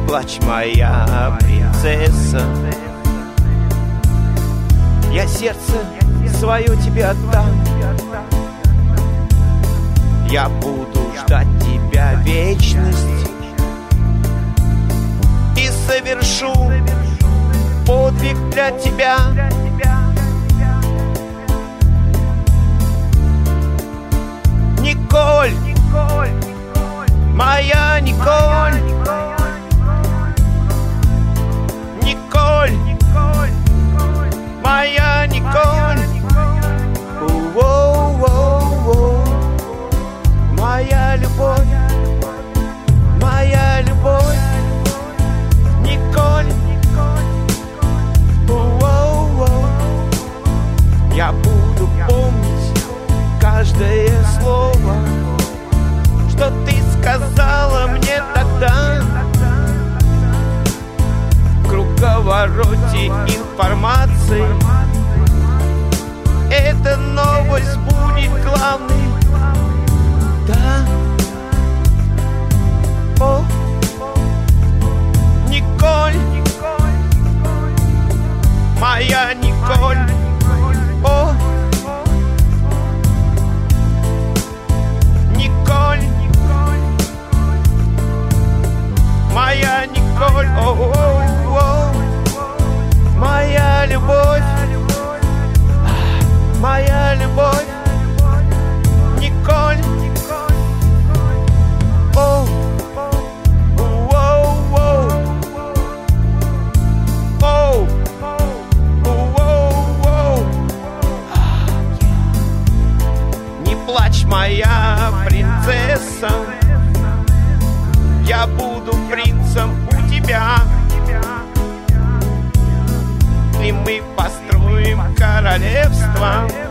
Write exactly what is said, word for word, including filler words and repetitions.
плачь, моя принцесса. Я сердце свое тебе отдам. Я буду ждать тебя вечность и совершу подвиг для тебя. Николь, моя Николь, Николь, моя Николь, о-о-о-о. Моя любовь, моя любовь, Николь, о-о-о. Я буду помнить каждое слово, что ты сказала мне тогда. В круговороте информации эта новость будет главной. Да, о, Николь, моя Николь, о, Николь, моя Николь, о, о, о, моя любовь, моя любовь, Николь. Моя принцесса, я буду принцем у тебя, и мы построим королевство.